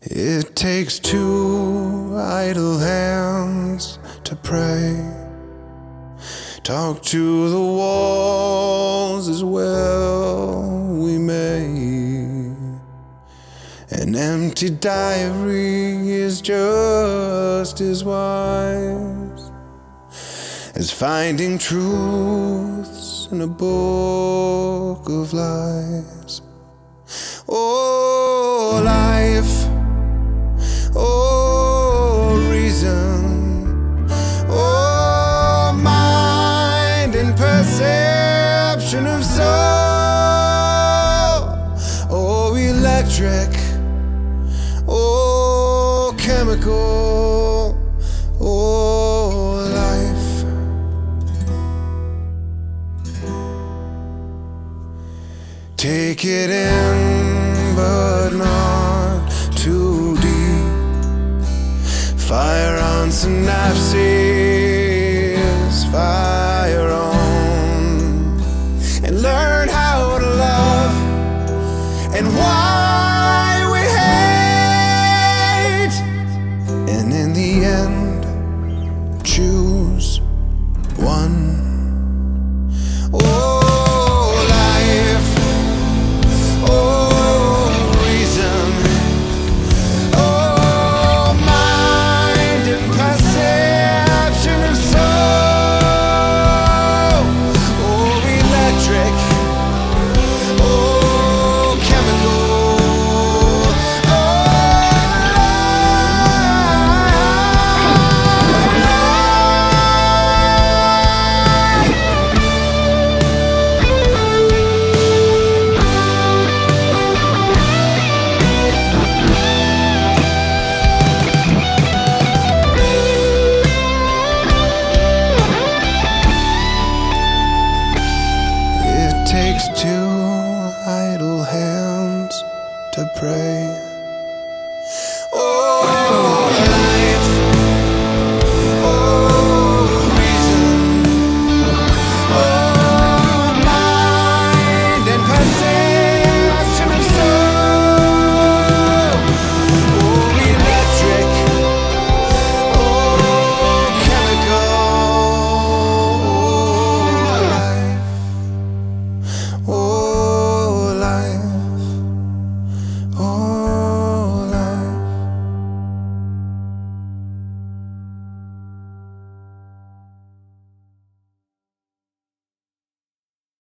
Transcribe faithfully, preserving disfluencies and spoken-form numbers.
It takes two idle hands to pray. Talk to the walls as well we may. An empty diary is just as wise as finding truths in a book of lies. Oh, life, oh, reason, oh, mind and perception of soul, oh, electric, oh, chemical, oh, life. Take it in, but not too deep. Fire on synapses, fire on, and learn how to love and why we hate. And in the end, choose one. Oh, takes two idle hands to pray.